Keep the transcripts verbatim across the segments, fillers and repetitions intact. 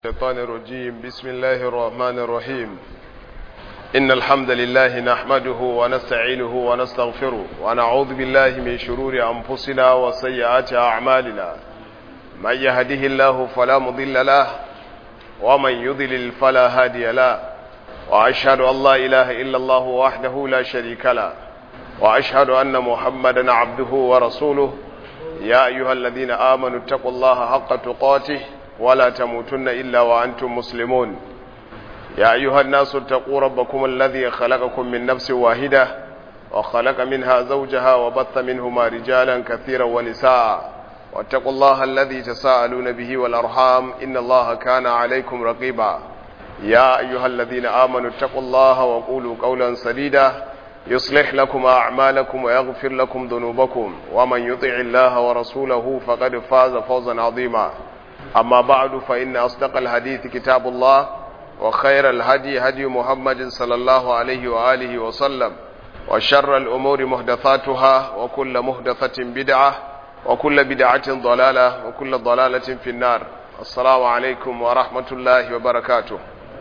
الشيطان الرجيم. بسم الله الرحمن الرحيم. إن الحمد لله نحمده ونستعينه ونستغفره ونعوذ بالله من شرور أنفسنا وسيئات أعمالنا. من يهده الله فلا مضل له ومن يضلل فلا هادي له، وأشهد أن لا إله إلا الله وحده لا شريك له، وأشهد أن محمدا عبده ورسوله. يا أيها الذين آمنوا اتقوا الله حق تقاته ولا تموتن إلا وأنتم مسلمون. يا أيها الناس اتقوا ربكم الذي خلقكم من نفس واحدة وخلق منها زوجها وبث منهما رجالا كثيرا ونساء، واتقوا الله الذي تساءلون به والأرحام إن الله كان عليكم رقيبا. يا أيها الذين آمنوا اتقوا الله وقولوا قولا سديدا يصلح لكم أعمالكم ويغفر لكم ذنوبكم، ومن يطع الله ورسوله فقد فاز فوزا عظيما. أما بعد، فإن أصدق الحديث كتاب الله، وخير الهدي هدي محمد صلى الله عليه وآله وسلم، وشر الأمور محدثاتها، وكل محدثة بدعة، وكل بدعة ضلالة، وكل ضلالة في النار. السلام عليكم ورحمة الله وبركاته.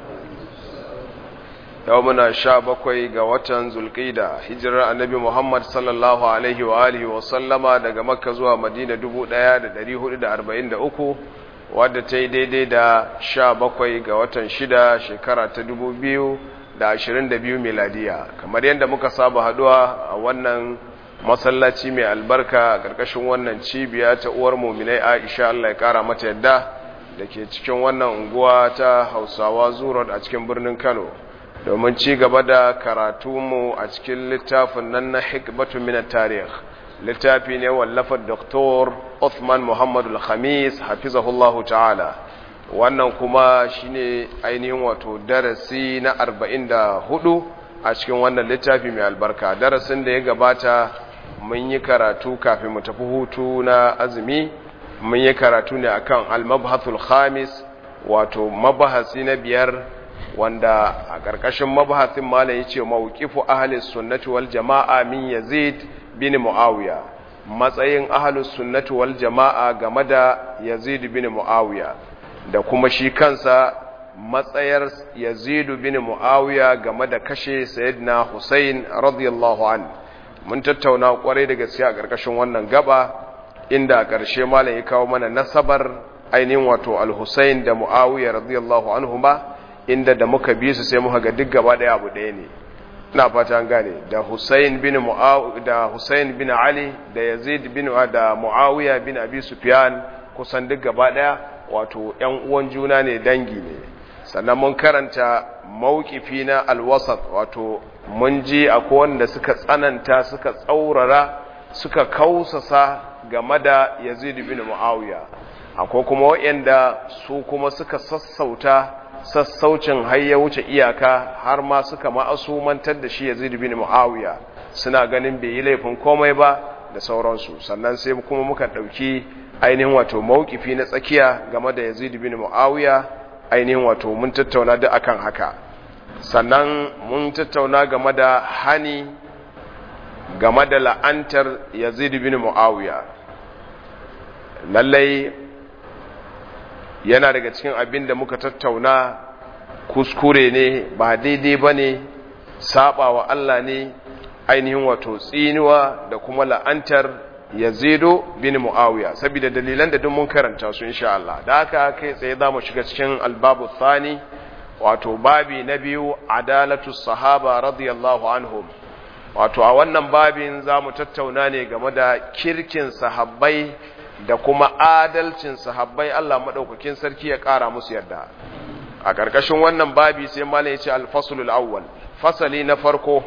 يومنا شابكوي قوة ذوالقيدة، هجرة النبي محمد صلى الله عليه وآله وسلم daga Makka zuwa Madina dubu ɗaya da ɗari hudu da arba'in da uku, wadda ta yi daidai da sha bakwai ga watan shida shekara ta dubu biyu da ashirin da biyu miladiya. Kamar yadda muka saba haduwa a wannan masallaci mai albarka a ƙarƙashin wannan cibiya ta uwar muminai Aisha, Allah ya ƙara mata yadda, da ke cikin wannan unguwa ta Hausawa Zurot a cikin birnin Kano, domin ci gaba da karatunmu a cikin littafin nan na Hikmatu min at-Tarikh. littafi ne wallafar Doktor Uthman Muhammadu Al-Khamis hafizahullahu ta'ala. Wannan kuma shine ainihin wato darasi na arba'in da hudu a cikin wannan littafi mai albarka. Darasin da ya gabata mun yi karatu kafin mu tafi hutu na azumi, mun yi karatu ne akan al-mabhathul khamis, wato mabahasi na biyar, wanda a ƙarƙashin mabahasin malam yace mawqifu ahli sunnati wal jama'a min Yazid bin Muawiya, matsayin ahlus sunnati wal jama'a game da Yazid bin Muawiya, da kuma shi kansa matsayar Yazid bin Muawiya game da kashe Sayyidina Hussein radiyallahu an. Mun tattauna kwarai da gaskiya a ƙarƙashin wannan gaba, inda a ƙarshe malam ya kawo mana nasabar ainihin wato al-Hussein da Muawiya radiyallahu anhuma, inda da muka bi su sai muka ga duk gaba ɗaya abu ɗaya ne. Ina fata an gane, da Hussein bin Muawiya da Hussein bin Ali da Yazid bin da Muawiya bin Abi Sufyan kusan duk gaba daya wato ƴan uwan juna ne, dangi ne. Sannan mun karanta mawqifi na al-wasat, wato mun ji akwai wanda suka tsananta, suka tsaurara, suka kausasa game da Yazid bin Muawiya, akwai kuma waɗanda su kuma suka sassauta sassaucin har ya wuce iyaka, har ma suka ma'asumantar da shi Yazid bin Muawiya, suna ganin bai yi laifin komai ba da sauransu. Sannan sai kuma muka dauki ainihin wato mawqifi na tsakiya game da Yazid bin Muawiya, ainihin wato mun tattauna da akan haka. Sannan mun tattauna game da hani game da la'antar Yazid bin Muawiya. Lallai yana daga cikin abin da muka tattauna, kuskure ne, ba daidai ba ne, saba wa Allah ne, ainihin wato tsinuwa da kuma la'antar Yazidu bin Muawiya, saboda dalilan da duk mun karanta su insha Allah. Da haka kai tsaye za mu shiga cikin albabu thani, wato babi na biyu, adalatu sahaba radiyallahu anhum. Wato a wannan babin za mu tattauna ne game da kirkin sahabbai da kuma adalcin sahabbai, Allah madaukakin sarki ya ƙara musu yarda. A ƙarƙashin wannan babi sai malai ya ce al-faslul awwal, fasali na farko,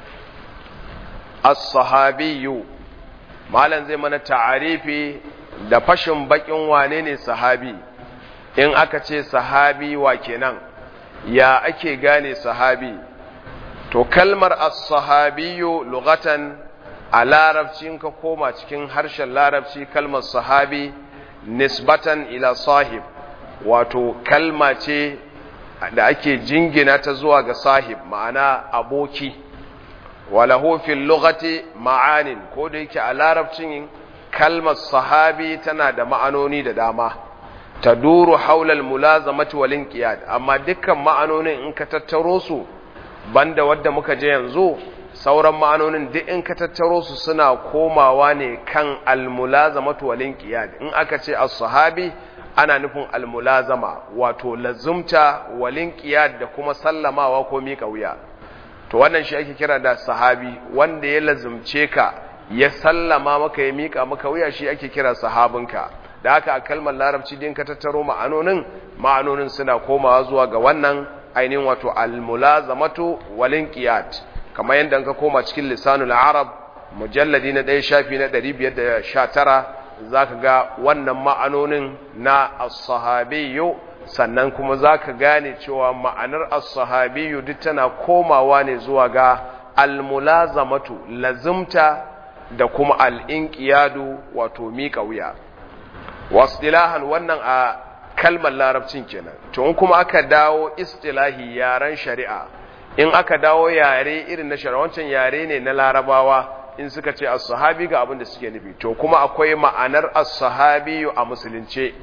as-sahabiyyu. Malan zai mana ta'arifi da fashin bakin wane ne sahabi. In aka ce sahabi wa kenan, ya ake gane sahabi? To kalmar as-sahabiyyu lughatan a larabci, ka koma cikin harshen larabci, kalmar sahabi nisbatan ila sahib, wato kalma ce da ake jingina ta zuwa ga sahib, ma'ana aboki. walahu fil lughati ma'anin, ko da yake a larabcin kalmar sahabi tana da ma'anoni da dama. taduru haula al-mulazamati wal inqiyad, amma dukkan ma'anonin in ka tattaro su banda wadda muka je yanzu, sauran ma'anonin duk in ka tattaro su suna komawa ne kan al-mulazamatu wal inqiyad. In aka ce as-sahabi ana nufin al-mulazama, wato lazumta wal inqiyad da kuma sallamawa ko miƙa wuya. To wannan shi ake kira da sahabi, wanda ya lazumce ka ya sallama maka ya miƙa maka wuya, shi ake kira sahabinka. Da haka a kalmar larabci din ka tattaro ma'anonin ma'anonin suna komawa zuwa ga wannan ainihin wato al-mulazamatu wal inqiyad. Kamar yadda ka koma cikin lisanul arab mujalladi na ɗaya shafi na ɗari biyar da sha tara zaka ga wannan ma'anonin na as-sahabiyyu, sannan kuma zaka gane cewa ma'anar as-sahabiyyu duk tana komawa ne zuwa ga al-mulazamatu, lazumta, da kuma al-inqiyadu, wato miƙa wuya. Wasilahan wannan a kalmar larabcin kenan. To in kuma aka dawo istilahi, yaren shari'a, in aka dawo yare irin na shari'a, wancan yare ne na larabawa, in suka ce as-sahabi ga abin da suke nufi. To kuma akwai ma'anar as-sahabi a musulunce.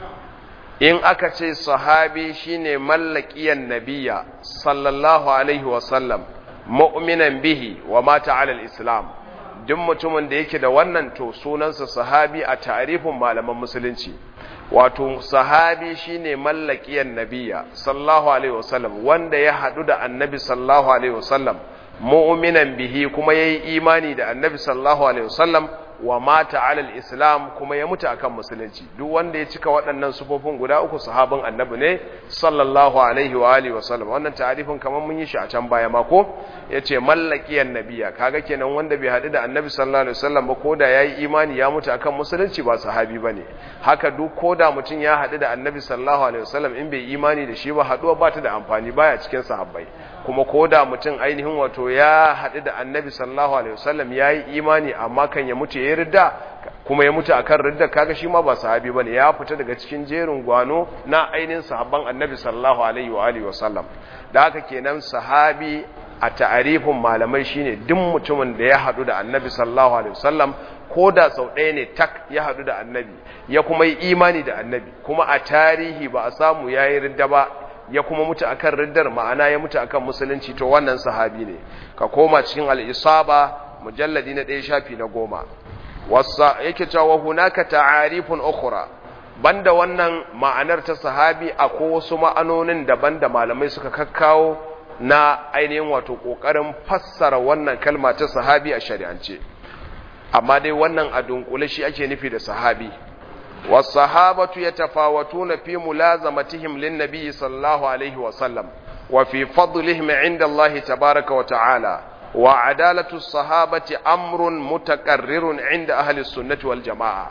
In aka ce sahabi shine mallakiyan nabiyya sallallahu alaihi wa sallam mu'minan bihi wa mata ala al-islam. Duk mutumin da yake da wannan to sunansa sahabi a ta'arifin malaman musulunci. Wato sahabi shine mallakiyan nabiyya sallallahu alaihi wasallam, wanda ya hadu da annabi sallallahu alaihi wasallam mu'minan bihi, kuma yayi imani da annabi sallallahu alaihi wasallam wa mata ala al-islam, kuma ya mutu akan musulunci. Duk wanda ya cika waɗannan sufofin guda uku sahabin annabi ne sallallahu alaihi wa alihi wasallam. Wannan ta'arifin kaman mun yi shi a can baya ma ko yace mallakiyan nabiyya, kaga kenan wanda bai hadu da annabi sallallahu alaihi wasallam ba, koda yayi imani ya mutu akan musulunci ba sahabi bane. Haka duk koda mutun ya hadu da annabi sallallahu alaihi wasallam in bai imani da shi ba, haduwa ba ta da amfani, baya cikin sahabbai. Kuma koda mutun ainihin wato ya hadu da annabi sallallahu alaihi wasallam yayi imani amma kan ya mutu ya ridda, kuma ya mutu akan ridda, kaga shi ma ba sahabi bane, ya fita daga cikin jerin gwano na ainihin sahabban annabi sallallahu alaihi wa alihi wasallam. Da haka kenan sahabi a ta'arifin malamai shine duk mutumin da ya hadu da annabi sallallahu alaihi wasallam, ko da sau ɗaya ne tak ya hadu da annabi, ya kuma yi imani da annabi, kuma a tarihi ba a samu yayi ridda ba, ya kuma mutu akan riddar, ma'ana ya mutu akan musulunci, to wannan sahabi ne. Ka koma cikin al-isaba mujalladi na ɗaya shafi na goma. Wasa yake cewa hunaka ta'arifun ukhra, banda wannan ma'anar ta sahabi akwai wasu ma'anonin daban da malamai suka kakkawo na ainihin wato kokarin fassara wannan kalma ta sahabi a shari'ance. Amma dai wannan a dunkule shi ake nufi da sahabi. Was-sahabatu yatafawatuna fi mulazamatihim lin-nabi sallallahu alaihi wa sallam wa fi fadlihim 'inda Allah tabaaraka wa ta'ala. Wa adalatu sahabati amrun mutaqarrirun inda ahli sunnati wal jamaa.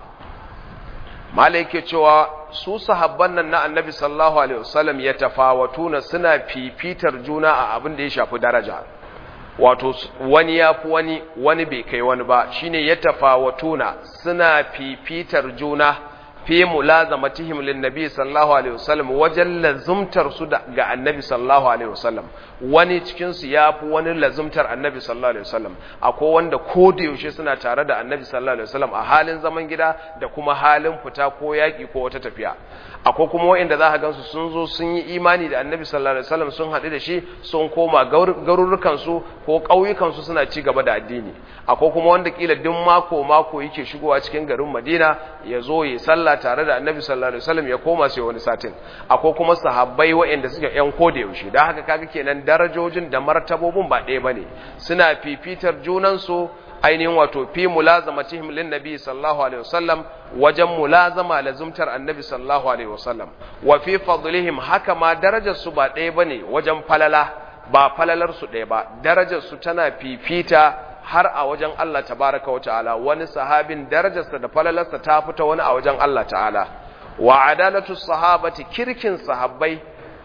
Malaike cewa su sahabban nan na annabi sallallahu alaihi wasallam ya tafawatuna, suna fifitar juna a abin da ya shafi daraja. Wato wani yafi wani, wani bai kai wani ba, shine ya tafawatuna, suna fifitar juna fi mulazamatihim lin nabi sallallahu alaihi wasallam, wajen lazumtar su ga annabi sallallahu alaihi wasallam. Wani cikin su yafi wani lazumtar annabi sallallahu alaihi wasallam. Akwai wanda ko da yaushe suna tare da annabi sallallahu alaihi wasallam a halin zaman gida da kuma halin fita ko yaki ko wata tafiya. Akwai kuma wanda za ka gansu sun zo sun yi imani da annabi sallallahu alaihi wasallam, sun haɗu da shi, sun koma garurukan su ko ƙauyukan su suna ci gaba da addini. Akwai kuma wanda kila duk mako mako yake shigowa cikin garin Madina ya zo ya sallah tare da annabi sallallahu alaihi wasallam, ya koma sai wani satin. Akwai kuma sahabbai waɗanda suke ƴan koda yaushe. Dan haka kaga kenan darajojin da martabobin ba ɗaya bane, suna fifitar junan su ainihin wato fi mulazamatihim lin nabi sallallahu alaihi wasallam, wajen mulazama lazumtar annabi sallallahu alaihi wasallam. Wa fi fadlihim, haka ma darajar su ba ɗaya bane wajen falala, ba falalar su ɗaya ba, darajar su tana fifita har a wajen Allah tabaraka wa ta'ala. Wani sahabin darajarsa da falalarsa ta fita wani a wajen Allah ta'ala. Wa adalatu sahabati, kirkin sahabbai,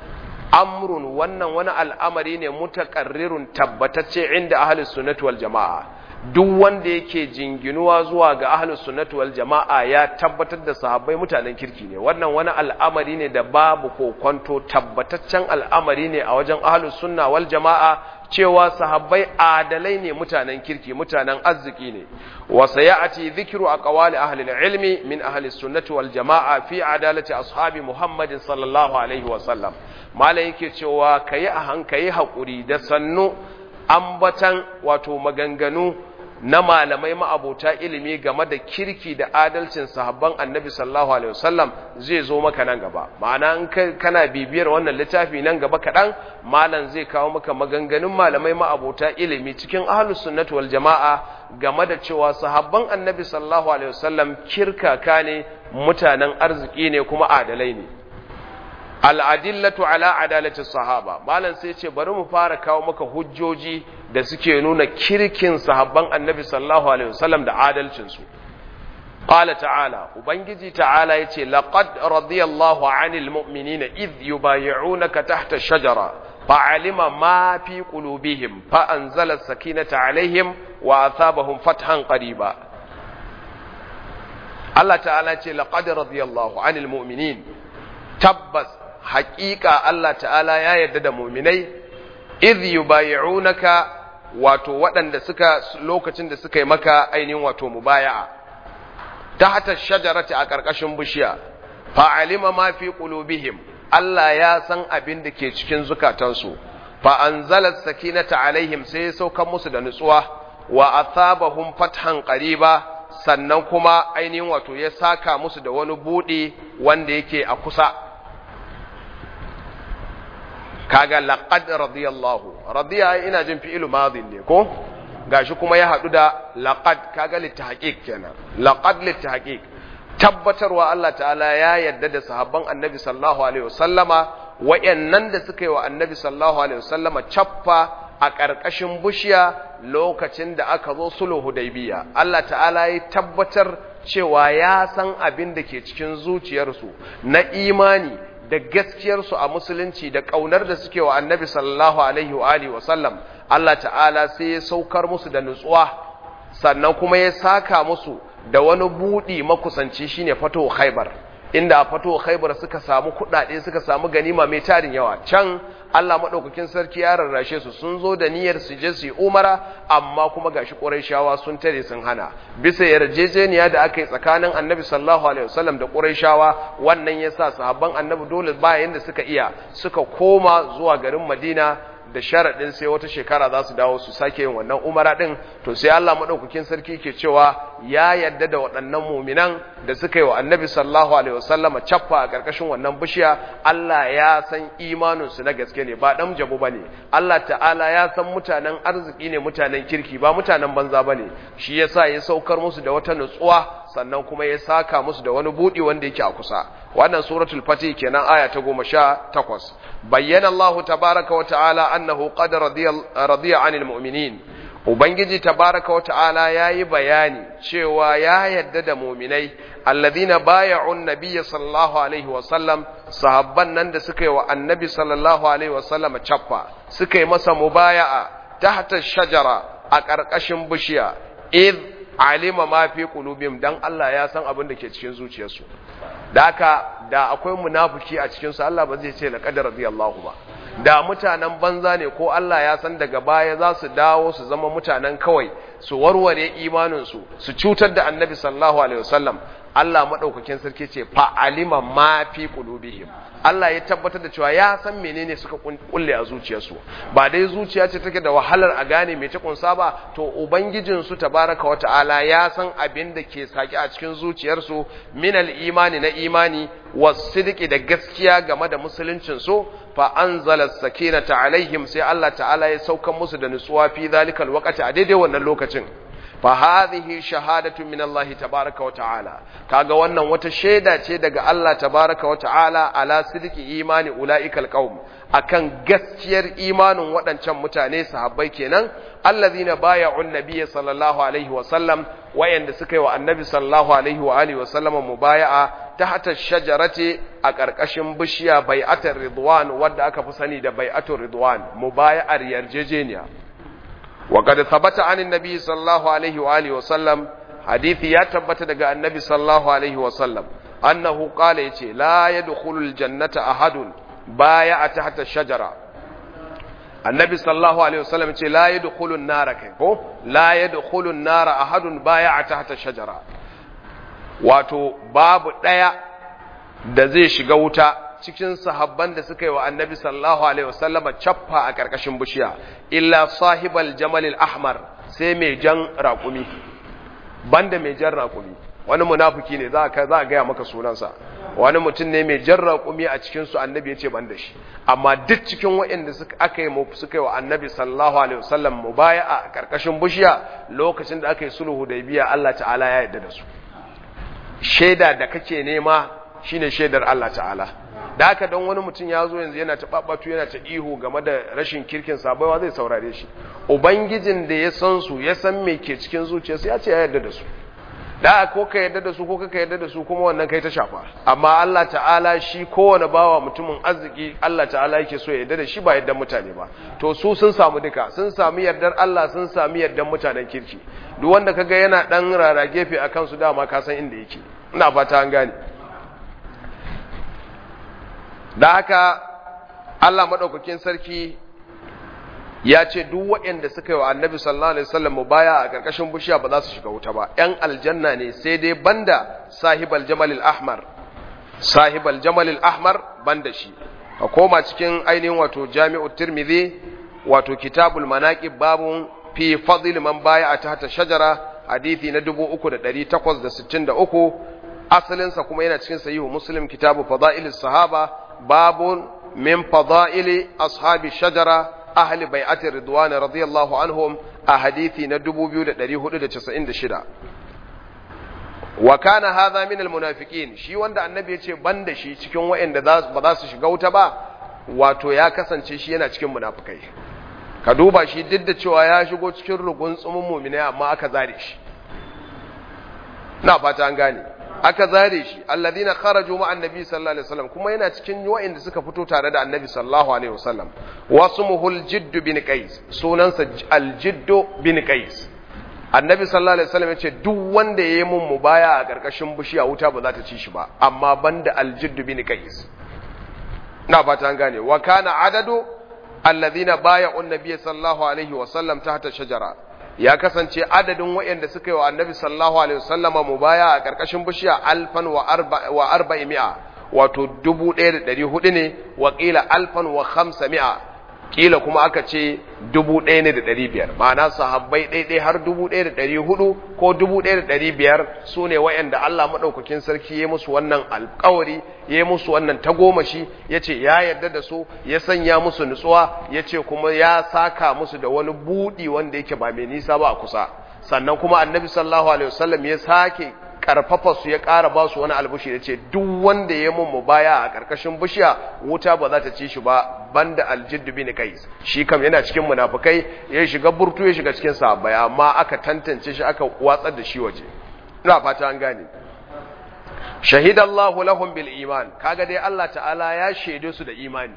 amrun, wannan wani al'amari ne mutaqarrirun tabbatacce inda ahli sunnati wal jama'a, duk wanda yake jinginuwa zuwa ga ahlus sunnati wal jama'a ya tabbatar da sahabbai mutanen kirki ne. Wannan wani al'amari ne da babu kokonto, tabbataccen al'amari ne a wajen ahlus sunna wal jama'a cewa sahabbai adalai ne, mutanen kirki, mutanen arziki ne. Wa sayati dhikru aqwali ahli al-ilmi min ahli sunnati wal jama'a fi adalati ashabi Muhammadin sallallahu alaihi wa sallam. Malai yake cewa kayi a hankali hakuri da sannu ambatan wato maganganu na malamai ma'abota ilimi game da kirki da adalcin sahabban annabi sallallahu alaihi wasallam zai zo maka nan gaba. Ma'ana in kana bibiyar wannan littafi nan gaba kaɗan, malam zai kawo maka maganganun malamai ma'abota ilimi cikin ahlus sunnati wal jama'a game da cewa sahabban annabi sallallahu alaihi wasallam kirkaka ne, mutanen arziki ne, kuma adalai ne. al'adillatu ala adalati sahaba, malam sai ce bari mu fara kawo maka hujjoji da suke nuna kirkin sahabban annabi sallallahu alaihi wasallam da adalcinsu. Qala ta'ala, ubangiji ta'ala yace laqad radiyallahu 'anil mu'minina idh yubay'unaka tahta ash-shajara fa'alima ma fi qulubihim fa anzala as-sakinata 'alayhim wa athabahum fathan qariba. Allah ta'ala yace laqad radiyallahu 'anil mu'minin, tabbas haƙiƙa Allah ta'ala ya yarda da muminai, idh yubayi'unaka, wato waɗanda suka lokacin da suka yi maka ainihin wato mubaya'a tahta shajarati, a ƙarƙashin bishiya, fa alima ma fi qulubihim, Allah ya san abin da ke cikin zukatansu, fa anzala sakinata alaihim, sai ya sauka musu da nutsuwa, wa athabahum fathan qariba, sannan kuma ainihin wato ya saka musu da wani buɗe wanda yake a kusa. Kaga laqad radiyallahu, radiya ina jin fi'il madin ne ko, gashi kuma ya hadu da laqad, kaga litahqiq kenan. Laqad litahqiq, tabbatarwa Allah ta'ala ya yarda da sahabban annabi sallallahu alaihi wasallama, wayannan da suka yi wa annabi sallallahu alaihi wasallama chaffa a ƙarƙashin bushiya lokacin da aka zo sulhu hudaybiya. Allah ta'ala ya tabbatar cewa ya san abin da ke cikin zuciyarsu na imani da gaskiyarsu a musulunci da ƙaunar da suke wa annabi sallallahu alaihi wa alihi wa sallam. Allah ta'ala sai ya saukar musu da nutsuwa, sannan kuma ya saka musu da wani budi makusanci, shine fato Khaibar, inda a fato Khaibar suka samu kuɗaɗe, suka samu ganima mai tarin yawa. Can Allah madaukakin sarki ya rarrashe su, sun zo da niyyar su je su yi umara, amma kuma gashi Qurayshawa sun tare sun hana, bisa yarjejeniya da aka yi tsakanin Annabi sallallahu alaihi wasallam da Qurayshawa. Wannan yasa sahabban Annabi dole bayan da suka iya suka koma zuwa garin Madina da sharaɗin sai wata shekara za su dawo su sake yin wannan umara ɗin. To sai Allah maɗaukakin sarki ke cewa ya yadda da waɗannan muminan da suka yi wa annabi sallallahu alaihi wasallam cappa a ƙarƙashin wannan bishiya. Allah ya san imaninsu na gaske ne, ba ɗan jabu ba ne. Allah ta'ala ya san mutanen arziki ne, mutanen kirki, ba mutanen banza ba ne. Shi ya sa ya saukar musu da wata nutsuwa, sannan kuma ya saka musu da wani buɗi wanda yake a kusa. Wannan suratul fatih kenan, aya ta goma sha takwas. bayyana Allah tabaraka wa ta'ala annahu qad radiya radiya 'anil mu'minin. Ubangiji tabaraka wa ta'ala yayi bayani cewa ya yadda da mu'minai alladhina bay'u an-nabiy sallallahu alaihi wa sallam, sahabban nan da suka yi wa annabi sallallahu alaihi wa sallam chaffa, suka yi masa mubaya'a tahta shajara, a ƙarƙashin bishiya, id alima ma fi qulubihim, dan Allah ya san abin da ke cikin zuciyarsu. Da haka da akwai munafiki a cikin su, Allah ba zai ce laqad radiyallahu ba. Da mutanen banza ne, ko Allah ya san daga baya za su dawo su zama mutanen kawai, su warware imanin su su cutar da annabi sallallahu alaihi wasallam. Allah madaukakin sarki ce fa alima ma fi qulubihim, Allah ya tabbatar da cewa ya san menene suka kulle a zuciyarsu. Ba dai zuciya ce take da wahalar a gane me ta kunsa ba, to ubangijin su tabaraka wa ta'ala ya san abin da ke saki a cikin zuciyarsu min al-imani na imani, was-sidqi da gaskiya game da musuluncin su. Fa anzala as-sakinata alaihim, sai Allah ta'ala ya saukan musu da nutsuwa fi zalikal waqti, a daidai wannan lokacin. Fa hadhihi shahadatu min Allah tabaaraka wa ta'ala, kaga wannan wata shaida ce daga Allah tabaaraka wa ta'ala ala sidqi imani ulaikal qaum, akan gaskiyar imanin waɗancan mutane sahabbai kenan, allazina bay'u an-nabiy sallallahu alaihi wa sallam, wayanda suka yi wa annabi sallallahu alaihi wa alihi wa sallam mubaya'a tahta shajarati, a ƙarƙashin bishiya, bai'atar ridwan, wadda aka fi sani da bai'atul ridwan, mubaya'ar yarjejeniya. wa qad thabata anin nabi sallallahu alaihi wa alihi wa sallam hadisi ya tabbata daga annabi sallallahu alaihi wa sallam annahu qala yace la yadkhulul jannata ahadun baya tahta shajara annabi sallallahu alaihi wasallam ce la yadkhulun nara kai ko la yadkhulun nara ahadun baya tahta shajara wato babu daya da zai shiga wuta cikin sahabban da suka yi wa annabi sallallahu alaihi wasallam chaffa a karkashin bishiya illa sahibal jamal al ahmar sai mai jan raƙumi banda mai jan raƙumi wani munafiki ne za ka za ga maka sunansa wani mutum ne mai jan raƙumi a cikin su annabi yace banda shi amma duk cikin waɗanda suka aka yi suka yi wa annabi sallallahu alaihi wasallam mubaya'a a karkashin bishiya lokacin da aka yi sulhu hudaybiya Allah ta'ala ya yarda da su shaida da kake nema shine shaidar Allah ta'ala da haka don wani mutum ya zo yanzu yana ta babbatu yana ta ihu game da rashin kirkin sabaiwa zai saurare shi ubangijin da ya san su ya san me ke cikin zuciyarsu ya ce ya yarda da su da ko ka yarda da su ko ka yarda da su kuma wannan kai ta shafa amma Allah ta'ala shi kowane bawa mutumin arziki Allah ta'ala yake so ya yarda da shi ba yardan mutane ba to su sun samu duka sun samu yardar Allah sun samu yardan mutanen kirki duk wanda kaga yana dan rara gefe akan su dama ka san inda yake ina fata an gane da haka Allah madaukakin sarki ya ce duk waɗanda suka yi wa annabi sallallahu alaihi wasallam mubaya a ƙarƙashin bishiya ba za su shiga wuta ba ƴan aljanna ne sai dai banda sahibal jamal al-ahmar sahibal jamal al-ahmar banda shi a koma cikin ainihin wato jami'ut tirmidhi wato kitabul manaqib babun fi fadl man baya tahta shajara hadisi na dubu uku da ɗari takwas da sittin da uku asalin sa kuma yana cikin sahihu muslim kitabu fadailis sahaba babun min fadaili ashabi shajara ahli bai'atir ridwan radiyallahu anhum a hadisi na dubu biyu da ɗari hudu da casa'in da shida wa kana hadha min almunafiqin shi wanda annabi yace banda shi cikin wayanda ba za su shiga wuta ba wato ya kasance shi yana cikin munafikai ka duba shi duk da cewa ya shigo cikin rugun tsumin mu'minai amma aka zare shi na fata an gane aka zare shi alladhina kharaju ma annabi sallallahu alaihi wasallam kuma yana cikin wa'anda suka fito tare da annabi sallallahu alaihi wasallam wasmuhul jidd bin qais sunansa al-jidd bin qais annabi sallallahu alaihi wasallam yace duk wanda yayi mun mubaya a karkashin bishiya wuta ba za ta ci shi ba amma banda al-jidd bin qais na fata an gane wa kana adadu alladhina bay'u an-nabiy sallallahu alaihi wasallam tahta shajara ya kasance adadin waɗanda suka yi wa annabi sallallahu alaihi wasallama mubaya a ƙarƙashin bishiya alfan wa arba'i mi'a wato dubu ɗaya da ɗari hudu ne wa ƙila alfan wa hamsa mi'a ƙila kuma aka ce dubu ɗaya ne da ɗari biyar ma'ana sahabbai ɗaiɗai har dubu ɗaya da ɗari hudu ko dubu ɗaya da ɗari biyar su ne waɗanda Allah maɗaukakin sarki ya musu wannan alƙawari ya musu wannan tagomashi ya ce ya yarda da su ya sanya musu nutsuwa ya ce kuma ya saka musu da wani buɗi wanda yake ba mai nisa ba a kusa sannan kuma annabi sallallahu alaihi wasallam ya sake karfafa su ya ƙara ba su wani albushi da ce duk wanda ya mun mubaya a ƙarƙashin bishiya wuta ba za ta ci shi ba banda aljidd bin qais shi kam yana cikin munafikai ya shiga burtu ya shiga cikin sahabbai amma aka tantance shi aka watsar da shi waje ina fata an gane shahidallahu lahum bil iman kaga dai Allah ta'ala ya shaide su da imani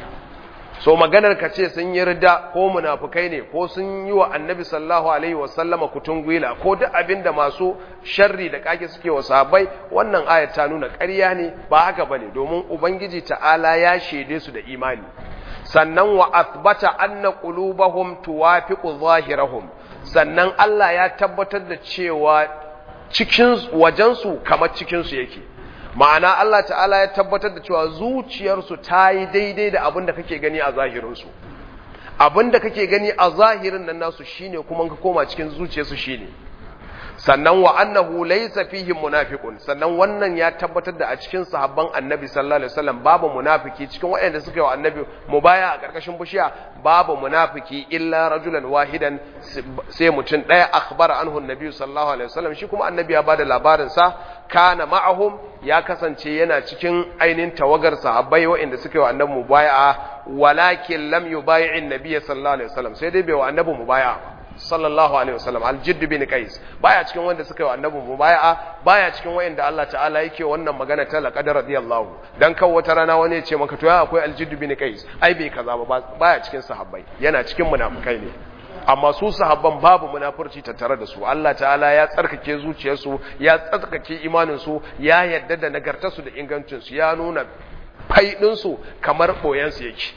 so maganar ka ce sun yi rida ko munafukai ne ko sun yi wa annabi sallallahu alaihi wasallama kutun gwila ko duk abin da masu sharri da kake suke wa sahabbai wannan ayat ta nuna ƙarya ne ba haka bane domin ubangiji ta'ala ya shaide su da imani sannan wa athbata anna qulubahum tuwafiqu zahirahum sannan Allah ya tabbatar da cewa cikin wajensu kamar cikin su yake ma'ana Allah ta'ala ya tabbatar da cewa zuciyarsu ta yi daidai da abin da kake gani a zahirinsu abin da kake gani a zahirin nan nasu shine kuma ka koma cikin zuciyarsu shine sannan wa annahu laysa fihim munafiqun sannan wannan ya tabbatar da a cikin sahabban annabi sallallahu alaihi wasallam babu munafiki cikin waɗanda suka yi wa annabi mubaya a karkashin bishiya babu munafiki illa rajulan wahidan sai mutum ɗaya akhbara anhu annabi sallallahu alaihi wasallam shi kuma annabi ya bada labarin sa kana ma'ahum ya kasance yana cikin ainihin tawagar sahabbai waɗanda suka yi wa annabi mubaya walakin lam yubayi'in nabiy sallallahu alaihi wasallam sai dai bai wa annabi mubaya sallallahu alaihi wasallam al-jidd bin qais baya cikin wanda suka yi annabi mubaya'a baya cikin wanda Allah ta'ala yake wannan magana ta laqad radiyallahu dan kan wata rana wani ya ce maka to ya akwai al-jidd bin qais ai bai kaza ba baya cikin sahabbai yana cikin munafikai ne amma su sahabban babu munafurci tattare da su Allah ta'ala ya tsarkake zuciyarsu ya tsarkake imaninsu ya yadda da nagartarsu da ingancinsu ya nuna faidinsu kamar boyansu yake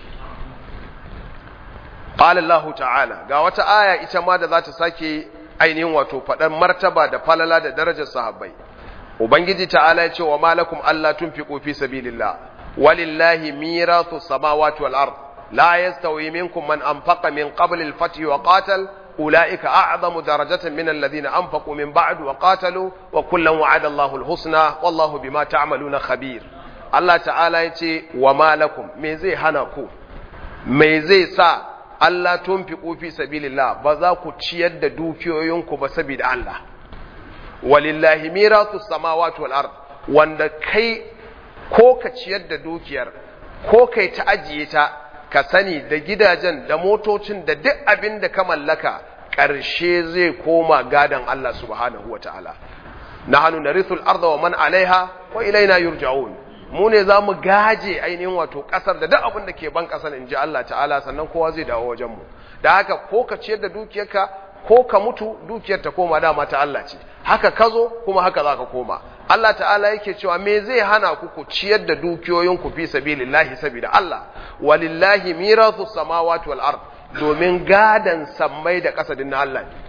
qala Allah ta'ala ga wata aya ita ma da za ta sake ainihin wato fadar martaba da falala da darajar sahabbai ubangiji ta'ala ya ce wa malakum alla tunfiqu fi sabilillah walillahi mirathu samawati wal ard la yastawi minkum man anfaqa min qabli al-fath wa qatal ulaika a'zamu darajatan min alladhina anfaqu min ba'd wa qatalu wa kullan wa'ada Allahu al-husna wallahu bima ta'maluna khabir Allah ta'ala ya ce wa malakum me zai hana ku me zai sa Allah tunfiqu fi sabilillah ba za ku ciyar da dukiyoyinku ba saboda Allah walillahi mirathu samawati wal ard wanda kai ko ka ciyar da dukiyar ko kai ta ajiye ta ka sani da gidajen da motocin da duk abin da ka mallaka ƙarshe zai koma gadan Allah subhanahu wataala nahnu narithul arda wa man alaiha wa ilaina yurja'un mu ne za mu gaje ainihin wato ƙasar da duk abin da ke ban ƙasar in ji Allah ta'ala sannan kowa zai dawo wajenmu da haka ko ka ciyar da dukiyarka ko ka mutu dukiyar ta koma dama ta Allah ce haka ka zo kuma haka za ka koma Allah ta'ala yake cewa me zai hana ku ku ciyar da dukiyoyinku fi sabilillahi sabida Allah walillahi mirathu samawati wal ard domin gadan sammai da ƙasa din Allah ne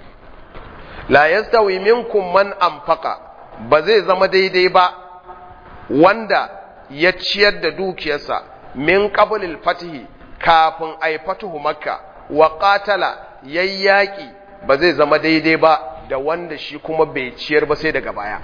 la yastawi minkum man anfaqa ba zai zama daidai ba wanda ya ciyar da dukiyarsa min qablil fatihi kafin ay fatuhu makka wa qatala yayyaki ba zai zama daidai ba da wanda shi kuma bai ciyar ba sai daga baya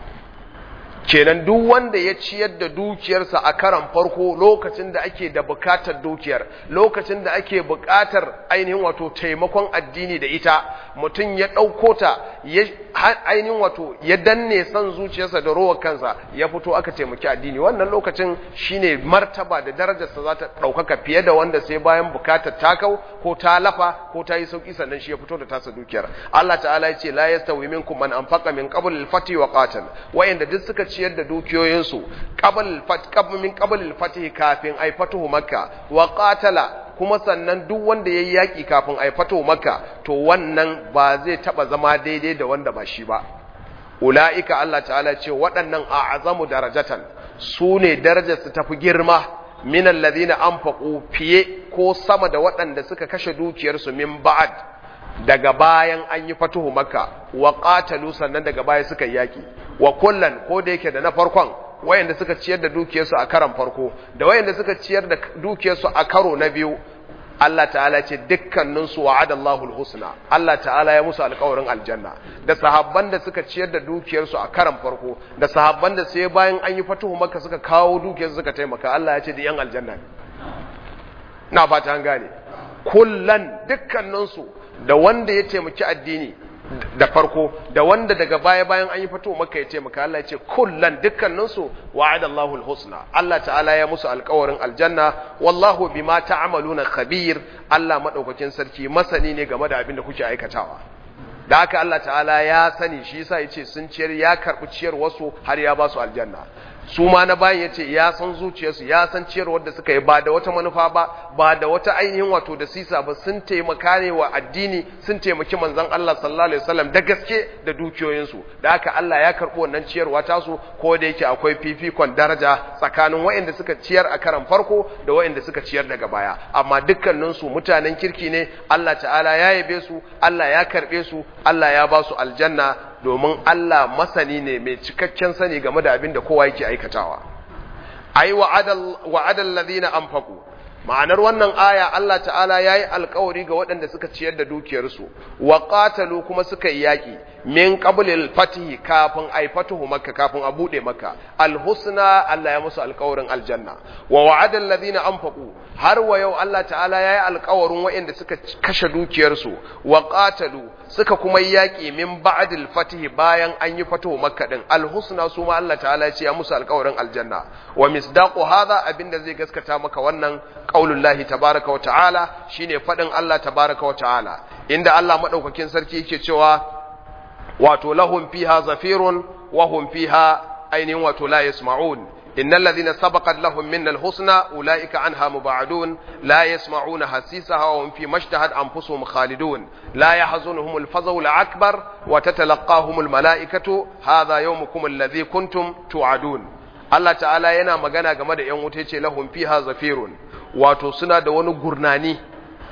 kenan duk wanda ya ciyar da dukiyarsa a karan farko lokacin da ake da bukatar dukiyar lokacin da ake bukatar ainihin wato taimakon addini da ita mutum ya ɗauko ta ainihin wato ya danne son zuciyarsa da rowar kansa ya fito aka taimaki addini wannan lokacin shine martaba da darajarsa za ta ɗaukaka fiye da wanda sai bayan bukatar ta kau ko ta lafa ko ta yi sauki sannan shi ya fito da tasa dukiyar Allah ta'ala ya ce la yastawi minkum man anfaqa min qabl al-fati wa qatal wayanda duk suka ciyar da dukiyoyinsu qabl min qabl al-fati kafin ay fatuhu makka wa qatala kuma sannan duk wanda yayi yaki kafin ay fatuhu makka to wannan ba zai taba zama daidai da wanda ba shi ba ulaika Allah ta'ala ce waɗannan a'azamu darajatan sune darajar su tafi girma min alladhina anfaqu fiye ko sama da waɗanda suka kashe dukiyarsu min ba'd daga bayan an yi fatuhu makka wa qatalu sannan daga baya suka yaki wa kullan ko da yake da na farkon wayanda suka ciyar da dukiyarsu a karan farko da wayanda suka ciyar da dukiyarsu a karo na biyu Allah ta'ala ce dukkanin su wa'adallahu alhusna Allah ta'ala ya musu alƙawarin aljanna da sahabban da suka ciyar da dukiyarsu a karan farko da sahabban da sai bayan an yi fatuhu makka suka kawo dukiyarsu suka taimaka Allah ya ce da yan aljanna na fata an gane kullan dukkanin su da wanda ya taimaki addini da farko da wanda daga baya bayan an yi fito maka ya ce maka Allah ya ce kullan dukkaninsu wa'adallahu alhusna Allah ta'ala ya musu alƙawarin aljanna wallahu bima ta'maluna khabir Allah madaukakin sarki masani ne game da abin da kuke aikatawa da haka Allah ta'ala ya sani shi yasa yace sun ciyar ya karbi ciyar wasu har ya ba su aljanna su ma na bayan yace ya san zuciyarsu ya san ciyarwar da suka yi ba da wata manufa ba ba da wata ainihin wato da sisa ba sun taimaka ne wa addini sun taimaki manzon Allah sallallahu alaihi wasallam da gaske da dukiyoyinsu da haka Allah ya karbo wannan ciyarwa tasu ko da yake akwai fifikon daraja tsakanin waɗanda suka ciyar a karan farko da waɗanda suka ciyar daga baya amma dukkanin su mutanen kirki ne Allah ta'ala ya yabe su Allah ya karbe su Allah ya ba su aljanna domin Allah masani ne mai cikakken sani game da abin da kowa yake aikatawa ai wa'adal ladina anfaqu ma'anar wannan aya Allah ta'ala yayi alƙawari ga waɗanda suka ciyar da dukiyarsu wa qatalu kuma suka yi yaki min qablil fatihi kafin ay fatuhu makka kafin a bude makka alhusna Allah ya musu alƙawarin aljanna wa wa'adal ladina anfaqu har wa yau Allah ta'ala yayi alƙawarin waɗanda suka kashe dukiyarsu wa qatalu suka kuma yaki min ba'dil fatihi bayan an yi fatuhu makka din alhusna su ma Allah ta'ala ya ce ya musu alƙawarin aljanna wa misdaqu hadha abinda zai gaskata maka wannan qaulullahi tabaaraka wa ta'ala shine fadin Allah tabaaraka wa ta'ala inda Allah madaukakin sarki yake cewa wato lahum fiha zafirun wa hum fiha ainihin wato la yasma'un innal ladhina sabaqat lahum minnal husna ulaika anha mubadun la yasma'una hasisaha wa hum fi mashtahat anfusuhum khalidun la yahzunuhumul faza'ul akbar wa tatalaqahumul malaikatu hadha yawmukum alladhi kuntum tu'adun. Allah ta'ala yana magana game da ‘yan wuta ce lahum fiha zafirun, wato suna da wani gurnani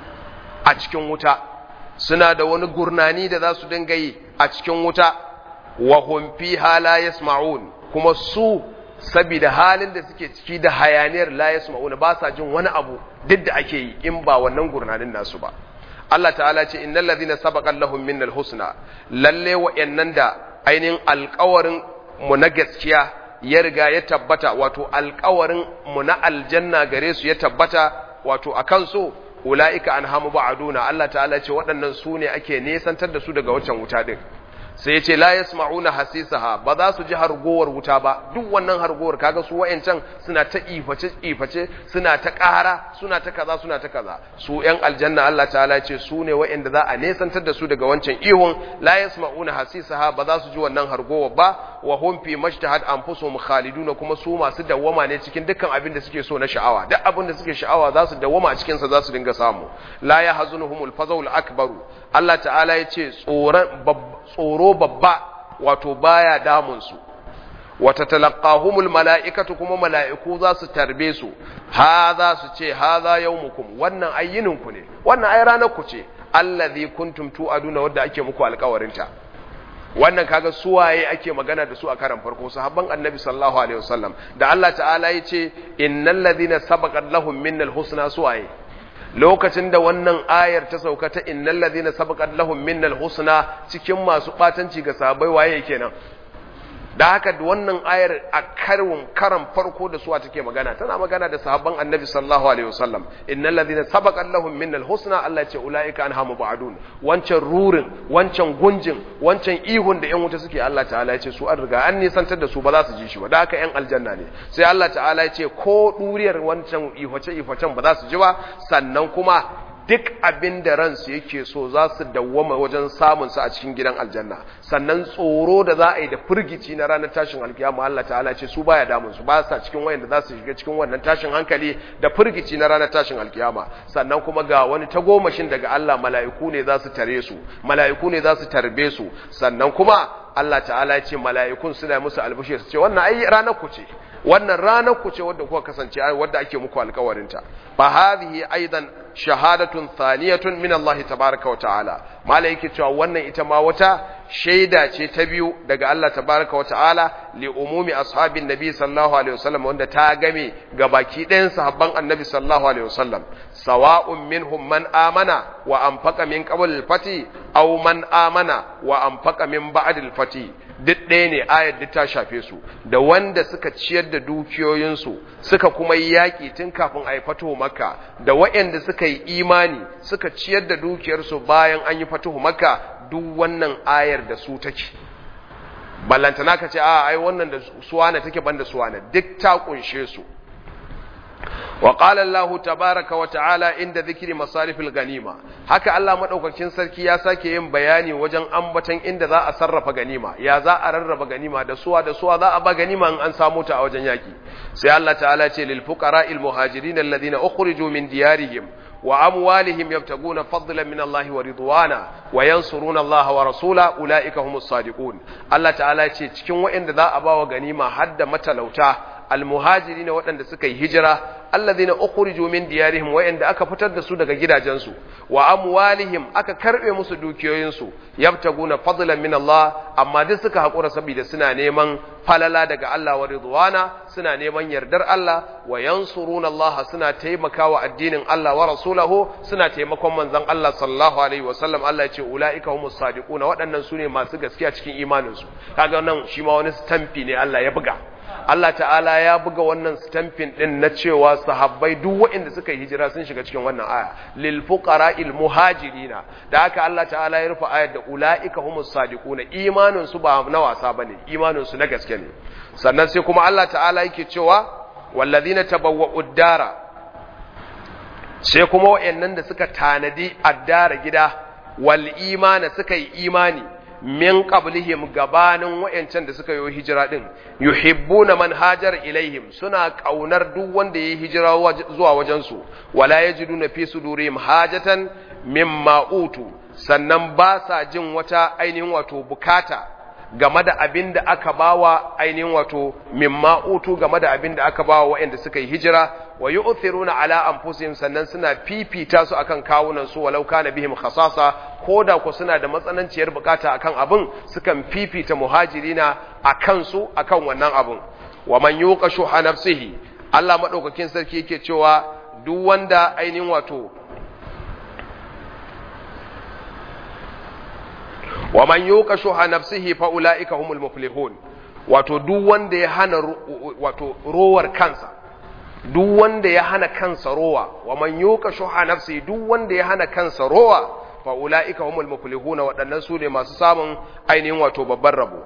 a cikin wuta, suna da wani gurnani da za su dinga yi a cikin wuta, wa hum fiha la yasma'un, kuma su saboda halin da suke ciki da hayaniyar la yasma'un ba sa jin wani abu duk da ake yi in ba wannan gurnanin nasu ba. Allah ta'ala ce innal ladhina sabaqat lahum minnal husna, lalle wa'annan da ainihin alƙawarin mu na gaskiya ya riga ya tabbata, wato alƙawarin mu na aljanna gare su ya tabbata, wato akan su ulaika anhamu ba'aduna. Allah ta'ala ce waɗannan su ne ake nesantar da su daga wancan wuta din. Sai ya ce la yasma'una hasisaha, ba za su ji hargowar wuta ba. Duk wannan hargowar kaga su wayancan suna ta iface iface, suna ta ƙara, suna ta kaza suna ta kaza. Su ƴan aljanna Allah ta'ala ce su ne wayanda za a nesantar da su daga wancan ihun. La yasma'una hasisaha, ba za su ji wannan hargowar ba. Wa hum fi mashtahat anfusuhum khaliduna, kuma su masu dawwama ne cikin dukkan abin da suke so na sha'awa. Duk abin da suke sha'awa za su dawwama a cikin sa, za su dinga samu. La yahzunuhumul faza'ul akbaru. Allah ta'ala ya ce tsoron tsoro babba wato baya damun su. Wata talaqahumul mala'ikatu, kuma mala'iku za su tarbe su. Hadha su ce hadha yawmukum, wannan ayyinin ku ne, wannan ai ranar ku ce, allazi kuntum tu'aduna, wanda ake muku alƙawarinta. Wannan kaga suwaye ake magana da su a karan farko, sahabban annabi sallallahu alaihi wasallam da Allah ta'ala ya ce innal ladhina sabaqat lahum minnal husna, suwaye lokacin da wannan ayar ta sauka ta innal ladhina sabaqat lahum minnal husna, cikin masu batanci ga sahabbai waye kenan? Da haka wannan ayar a karin karan farko da suwa take magana, tana magana da sahabban annabi sallallahu alaihi wasallam. Innal ladhina sabaqat lahum minnal husna, Allah ya ce ulaika anha mubadun. Wancan rurin, wancan gunjin, wancan ihun da ƴan wuta suke, Allah ta'ala ya ce su an riga an nisantar da su, ba za su ji shi ba. Da haka ƴan aljanna ne. Sai Allah ta'ala ya ce ko duriyar wancan ihoce ihocen ba za su ji ba, sannan kuma duk abin da ransu yake so za su dawwama wajen samun su a cikin gidan aljanna. Sannan tsoro da za a yi da firgici na ranar tashin alkiyama, Allah ta'ala ce su baya damun su, ba sa cikin wayanda za su shiga cikin wannan tashin hankali da firgici na ranar tashin alkiyama. Sannan kuma ga wani tagomashin daga Allah, mala'iku ne za su tare su, mala'iku ne za su tarbe su. Sannan kuma Allah ta'ala ya ce mala'ikun suna musu albishir su ce wannan ai ranar ku ce, wannan ranar ku ce wadda kuka kasance wadda ake muku alƙawarinta. Fa hadhihi aidan shahadatun thaniyatun min Allah tabaaraka wa ta'ala. Malai yake cewa wannan ita ma wata shaida ce ta biyu daga Allah tabaaraka wa ta'ala li umumi ashabin nabi sallallahu alaihi wasallam, wanda ta game ga baki ɗayan sahabban annabi sallallahu alaihi wasallam. Sawa'un minhum man amana wa anfaqa min qabl al-fati aw man amana wa anfaqa min ba'd al-fati. Duk ɗaya ne ayar da ta shafe su, da wanda suka ciyar da dukiyoyinsu suka kuma yi yaƙi tun kafin a yi fatuhu makka, da waɗanda suka yi imani suka ciyar da dukiyarsu bayan an yi fatuhu makka, duk wannan ayar da su take. Ballantana ka ce a ai wannan da suwana take banda suwana, duk ta kunshe su. wa qala Allah tabaaraka wa ta'ala inda dhikri masarifil ganima, haka Allah madaukakin sarki ya sake yin bayani wajen ambatan inda za a sarrafa ganima, ya za a rarraba ganima, da suwa da suwa za a ba ganima in an samu ta a wajen yaki. Sai Allah ta'ala ce lil fuqara'il muhajirin alladhina ukhriju min diyarihim wa amwalihim yabtaguna fadlan min Allah wa ridwana wa yansuruna Allah wa rasula ulaika humus sadiqun. Allah ta'ala ce cikin waɗanda za a bawa ganima hadda matalauta almuhajirina waɗanda suka yi hijira, alladhina ukhriju min diyarihim, waɗanda aka fitar da su daga gidajensu, wa amwalihim aka karbe musu dukiyoyinsu, yabtaguna fadlan min Allah, amma duk suka hakura saboda suna neman falala daga Allah wa ridwana, suna neman yardar Allah, wa yansuruna Allah, suna taimakawa addinin Allah wa rasulahu, suna taimakon manzon Allah sallallahu alaihi wa sallam. Allah ya ce ulaika humus sadiquna, waɗannan sune masu gaskiya cikin imaninsu. Kaga nan shi ma wani stampi ne Allah ya buga. Allah ta'ala ya buga wannan stamping din na cewa sahabbai duk waɗanda suka yi hijira sun shiga cikin wannan aya, lil fuqara'il muhajirina. Da haka Allah ta'ala ya rufe ayar da ulaika humus sadiquna, imanin su ba na wasa bane, imanin su na gaske ne. Sannan sai kuma Allah ta'ala yake cewa wallazina tabawwa'ud dara, sai kuma waɗannan da suka tanadi addara gida, wal imana suka yi imani min qablihim gabanin wayancan da suka yi hijira din yuhibbuna man hajar ilaihim suna kaunar duk wanda yayi hijira zuwa wajen su wala yajiduna fi sudurihim hajatan mimma utu sannan ba sa jin wata ainihin wato bukata game da abin da aka bawa ainihin wato mimma utu game da abin da aka bawa waɗanda suka yi hijira wa yu'thiruna ala anfusihim sannan suna fifita su akan kawunan su walau kana bihim khasasa koda ko suna da matsananciyar bukata akan abin sukan fifita muhajirina akan su akan wannan abin wa man yuqashu nafsihi Allah madaukakin sarki yake cewa duk wanda ainihin wato wa man yuqa shuha nafsihi fa ulaika humul muflihun wato duk wanda ya hana wato rowar kansa duk wanda ya hana kansa rowa wa man yuqa shuha nafsihi duk wanda ya hana kansa rowa fa ulaika humul muflihun wadannan su ne masu samun ainihin wato babban rabo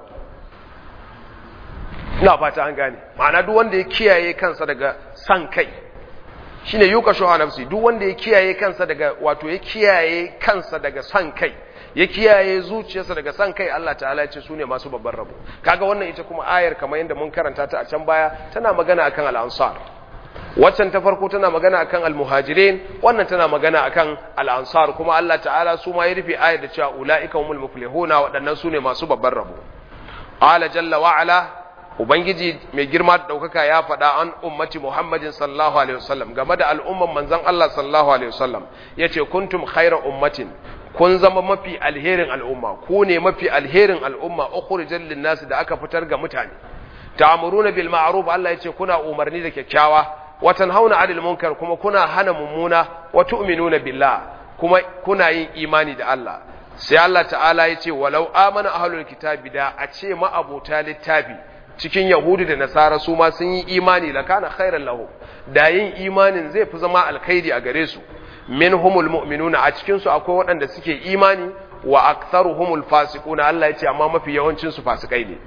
ina fata an gane ma'ana duk wanda ya kiyaye kansa daga san kai shine yuqa shuha nafsihi duk wanda ya kiyaye kansa daga wato ya kiyaye kansa daga san kai ya kiyaye zuciyarsa daga san kai Allah ta'ala ce su ne masu babban rabo kaga wannan ita kuma ayar kamar yadda mun karanta ta a can baya tana magana akan al-ansar waccan ta farko tana magana akan al-muhajirin wannan tana magana akan al-ansar kuma Allah ta'ala su ma ya rufe ayar da cewa ulaika humul muflihuna waɗannan su ne masu babban rabo ala jalla wa ala ubangiji mai girma da daukaka ya faɗa an ummati muhammadin sallallahu alaihi wasallam game da al'umman manzon Allah sallallahu alaihi wasallam yace kuntum khayra ummatin kun zama mafi alherin al'umma ku ne mafi alherin al'umma ukhrijal linnas da aka fitar ga mutane ta'muruna bil ma'ruf Allah yace kuna umarni da kyakkyawa wa tanhauna 'anil munkar kuma kuna hana mummuna wa tu'minuna billah kuma kuna yin imani da Allah sai Allah ta'ala yace walau amana ahlul kitabi da a ce ma abota littafi cikin yahudi da nasara su ma sun yi imani lakana khairan lahum da yin imanin zai fi zama alkhairi a gare su minhumul mu'minuna a cikin su akwai waɗanda suke imani wa aktharuhumul fasiquna Allah ya ce amma mafi yawancin su fasikai ne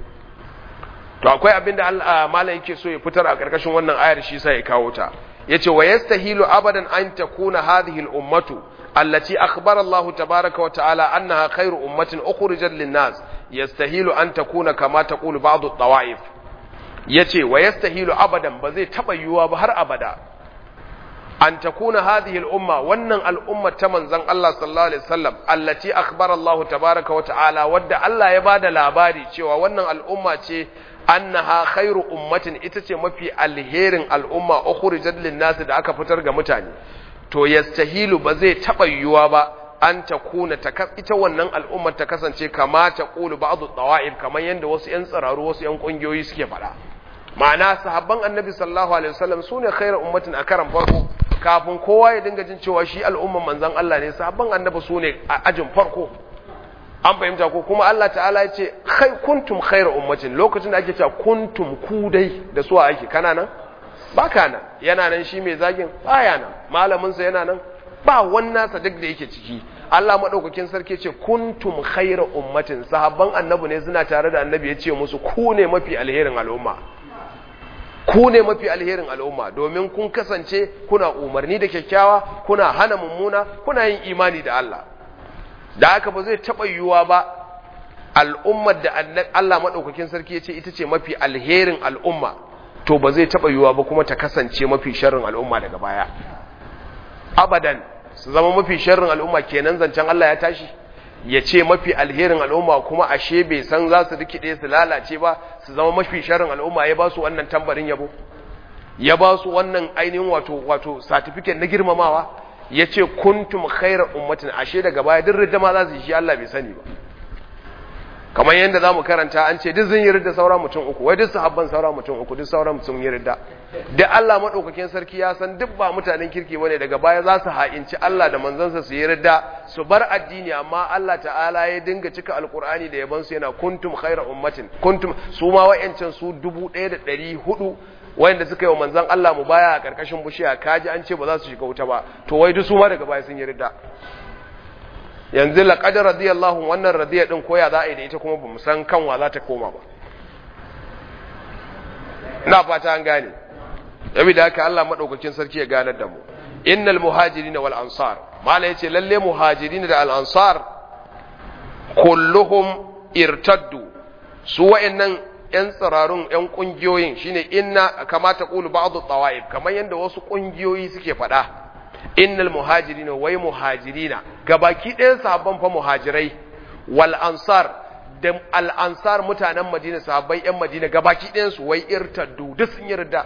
to akwai abinda Allah malam yake so ya fitar a karkashin wannan ayar shi sai ya kawo ta yace wa yastahilu abadan an takuna hadhihi al ummatu allati akhbara Allah tabaaraka wa ta'ala annaha khairu ummatin ukhrijat lin nas yastahilu an takuna kama taqulu ba'd at-tawa'if yace wa yastahilu abadan ba zai taba yiwuwa ba har abada an takuna hadhihi al-umma wannan al-umma ta manzon Allah sallallahu alaihi wasallam allati akhbara Allah tabaaraka wa ta'ala wadda Allah ya bada labari cewa wannan al'umma ce annaha khairu ummatin ita ce mafi alherin al'umma ukhrijat lin-nas da aka fitar ga mutane to yastahilu ba zai taba yiwuwa ba an takuna ta ita wannan al'ummar ta kasance kama ta qulu ba'd at-tawa'if kaman yanda wasu yan tsararu wasu yan kungiyoyi suke fada ma'ana sahabban annabi sallallahu alaihi wasallam sune khairu ummatin a karan farko kafin kowa ya dinga jin cewa shi al'umman manzon Allah ne sahabban annabi sune a ajin farko an fahimta ko kuma Allah ta'ala ya ce kai kuntum khairu ummatin lokacin da ake cewa kuntum ku dai da su ake kana nan ba kana yana nan shi mai zagin baya nan malamin sa yana nan ba wannan sa duk da yake ciki Allah madaukakin sarki ce kuntum khairu ummatin sahabban annabi ne suna tare da annabi ya ce musu ku ne mafi alherin al'umma ku ne mafi alherin al'umma domin kun kasance kuna umarni da kyakkyawa kuna hana mummuna kuna yin imani da Allah da haka ba zai taɓa yiwuwa ba al'ummar da Allah maɗaukakin sarki ya ce ita ce mafi alherin al'umma to ba zai taɓa yiwuwa ba kuma ta kasance mafi sharrin al'umma daga baya abadan su zama mafi sharrin al'umma kenan zancen Allah ya tashi ya ce mafi alherin al'umma kuma ashe bai san za su rikide su lalace ba su zama mafi sharrin al'umma ya ba su wannan tambarin yabo ya ba su wannan ainihin wato wato certificate na girmamawa ya ce kuntum khairar ummatin ashe daga baya duk ridda ma za su yi shi Allah bai sani ba kamar yadda za mu karanta an ce duk sun yi ridda sauran mutum uku wai duk sahabban sauran mutum uku duk sauran sun yi ridda duk Allah maɗaukakin sarki ya san duk ba mutanen kirki bane daga baya za su ha'inci Allah da manzansa su yi ridda su bar addini amma Allah ta'ala ya dinga cika alkur'ani da yabansu yana kuntum khairar ummatin kuntum su ma wa'yancan su dubu ɗaya da ɗari hudu wayanda suka yi wa manzan Allah mu baya a ƙarƙashin bushiya kaji an ce ba za su shiga wuta ba to wai duk su ma daga baya sun yi ridda yanzu laqad radiyallahu wannan radiya din koya za a yi da ita kuma bamu san kanwa za ta koma ba ina fata an gane yabi da haka Allah madaukakin sarki ya ganar da mu innal muhajirin wal ansar mala yace lalle muhajirin da al ansar kulluhum irtaddu su wa'annan yan tsirarun yan kungiyoyin shine inna kamata qulu ba'd at-tawaif kamar yanda wasu kungiyoyi suke faɗa innal muhajirina wai muhajirina gabaki ɗayan sahabban fa muhajirai wal ansar da al ansar mutanen Madina sahabbai yan Madina gabaki ɗayan su wai irtaddu duk sun yarda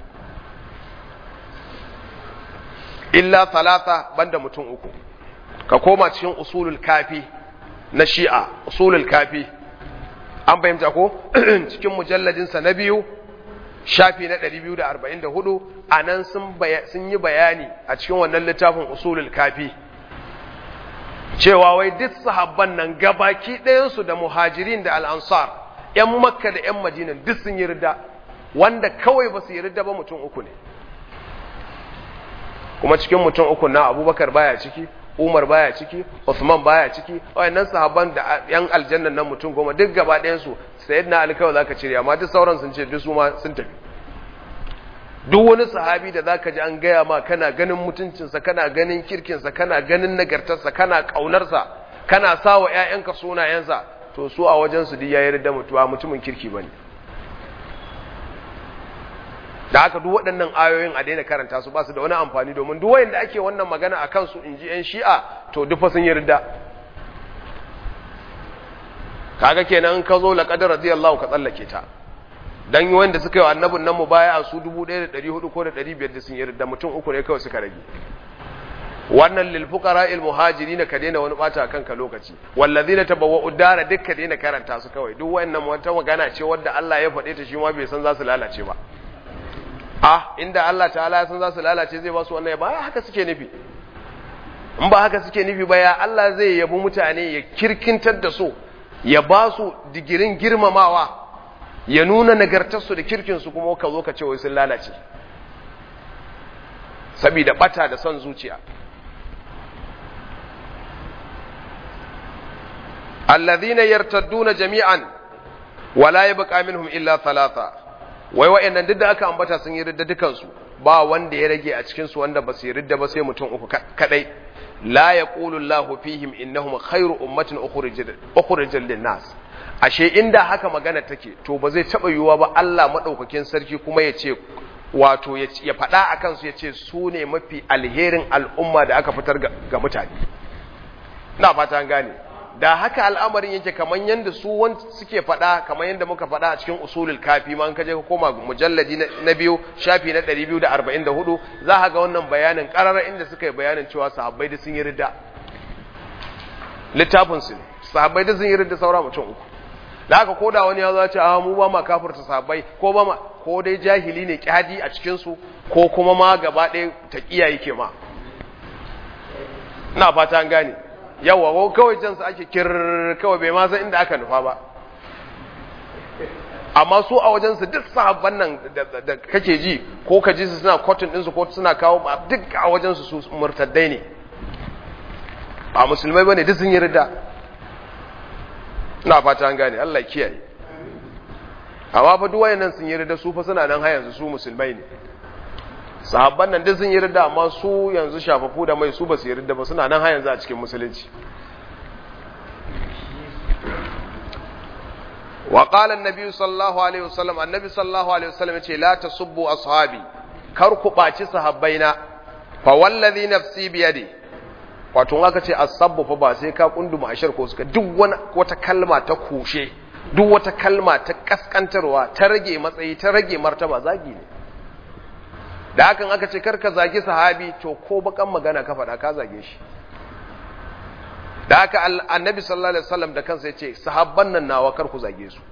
illa thalatha banda mutum uku ka koma cikin usulul kafi na shi'a usulul kafi an fahimta ko cikin mujalladin sa na biyu shafi na ɗari biyu da arba'in da hudu anan sun sun yi bayani a cikin wannan littafin usulul kafi cewa wai duk sahabban nan gabaki ɗayan su da muhajirin da al-ansar yan makka da yan madina duk sun yi ridda wanda kawai ba su yi ridda ba mutum uku ne kuma cikin mutum uku na abubakar baya ciki umar baya ciki usman baya ciki wayannan sahabban da yan aljannan nan mutum goma duk gaba ɗayan su sayyidina ali kawai zaka cire amma duk sauran sun ce duk su ma sun tafi duk wani sahabi da zaka ji an gaya ma kana ganin mutuncinsa kana ganin kirkinsa kana ganin nagartarsa kana kaunarsa kana sawa ƴaƴanka sunayensa to su a wajen su duk yayi da mutuwa mutumin kirki bane da haka duk waɗannan ayoyin a daina karanta su ba su da wani amfani domin duk wanda ake wannan magana a kansu in ji ‘yan shi'a to dufa sun yarda kaga kenan ka zo laƙadar radiyallahu ka tsallake ta don yi wanda suka yi wa annabin nan mu baya a su dubu ɗaya da ɗari hudu ko da ɗari biyar da sun yarda mutum uku ne kawai suka rage wannan lilfuqara il muhajiri na ka daina wani bata kanka lokaci wallazina tabawwa'u dara duk ka daina karanta su kawai duk wayannan wata magana ce wadda Allah ya faɗe ta shi ma bai san za su lalace ba ah inda Allah ta'ala ya san za su lalace zai ba su wannan ba haka suke nufi in ba haka suke nufi ba ya Allah zai yabi mutane ya kirkintar da su ya ba su digirin girmamawa ya nuna nagartarsu da kirkinsu kuma ka zo ka ce wai sun lalace saboda bata da son zuciya alladhina yartadduna jami'an wala yabqa minhum illa thalatha wai wa'annan duk da aka ambata sun yi ridda dukansu ba wanda ya rage a cikin su wanda ba su yi ridda ba sai mutum uku kadai la yaqulu Allahu fihim innahum khairu ummatin ukhrijat lin-nas ashe inda haka magana take to ba zai taba yiwuwa ba Allah madaukakin sarki kuma ya ce wato ya faɗa akan su ya ce su ne mafi alherin al'umma da aka fitar ga mutane ina fata an gane da haka al'amarin yake kaman yanda su wanda suke faɗa kaman yanda muka faɗa a cikin usulul kafi ma an kaje ka koma mujalladi na biyu shafi na ɗari biyu da arba'in da hudu za ka ga wannan bayanin ƙarara inda suka yi bayanin cewa sahabbai da sun yi ridda littafin su sahabbai da sun yi ridda saura mutum uku da haka koda wani ya zo ce a mu ba ma kafirta sahabbai ko ba ma ko dai jahili ne kyadi a cikin su ko kuma ma gaba ɗaya taqiya yake ma ina fata an gane yawa ko kawai jansu ake kir kawai bai ma san inda aka nufa ba amma su a wajensu duk sahabban nan da kake ji ko ka ji su suna cotton ɗinsu ko suna kawo duk a wajensu su murtaddai ne ba musulmai ba ne duk sun yi rida ina fata an gane Allah kiyaye amma fa duk wayannan sun yi rida su fa suna nan har yanzu su musulmai ne sahabban nan duk sun yi ridda amma su yanzu shafafu da mai su ba su yi ridda ba suna nan har yanzu a cikin musulunci wa qala an-nabi sallallahu alaihi wasallam annabi sallallahu alaihi wasallam yace la tasubbu ashabi kar ku baci sahabbaina fa wallazi nafsi bi yadi wato aka ce asabbu fa ba sai ka kunduma ashar ko suka duk wani wata kalma ta kushe duk wata kalma ta kaskantarwa ta rage matsayi ta rage martaba zagi ne da hakan aka ce karka zagi sahabi to ko bakan magana ka faɗa ka zage shi da haka annabi sallallahu alaihi wasallam da kansa yace sahabban nan nawa kar ku zage su